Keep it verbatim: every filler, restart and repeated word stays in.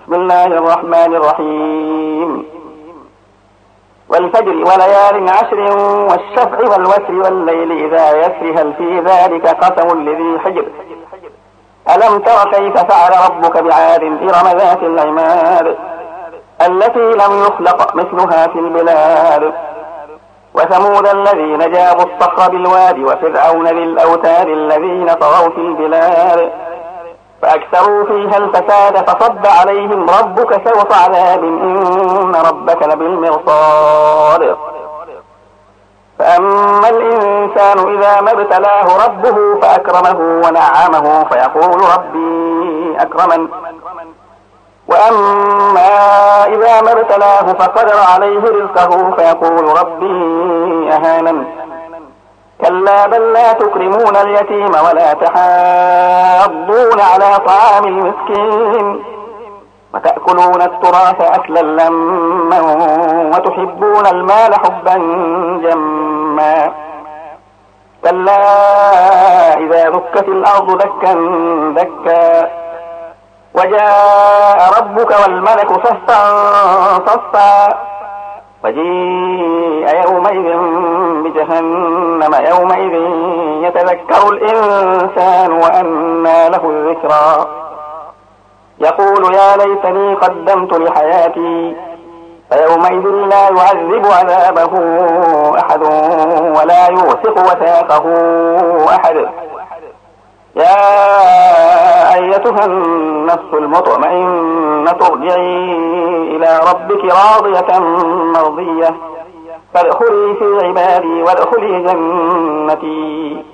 بسم الله الرحمن الرحيم والفجر وليال عشر والشفع والوتر والليل إذا يسر هل في ذلك قسم لذي حجر ألم تر كيف فعل ربك بعاد إرم ذات العماد التي لم يخلق مثلها في البلاد وثمود الذين جابوا الصخر بالواد وفرعون ذي الأوتاد الذين طغوا في البلاد فأكثروا فيها الفساد فصب عليهم ربك سوط عذاب إن ربك لبالمرصاد فأما الإنسان إذا ما ابتلاه ربه فأكرمه ونعمه فيقول ربي أكرمن وأما إذا ما ابتلاه فقدر عليه رزقه فيقول ربي أهانن كلا بل لا تكرمون اليتيم ولا تحاضون على طعام المسكين وتأكلون التراث أكلا لما وتحبون المال حبا جما كلا إذا دكت الأرض دكا دكا وجاء ربك والملك صفا صفا وجيء يومئذ بجهنم يومئذ يتذكر الإنسان وأنى له الذكرى يقول يا ليتني قدمت لحياتي فيومئذ لا يعذب عذابه أحد ولا يوثق وثاقه أحد يا أيتها النفس المطمئنة ارجعي إلى ربك راضية مرضية فادخلي في عبادي وادخلي جنتي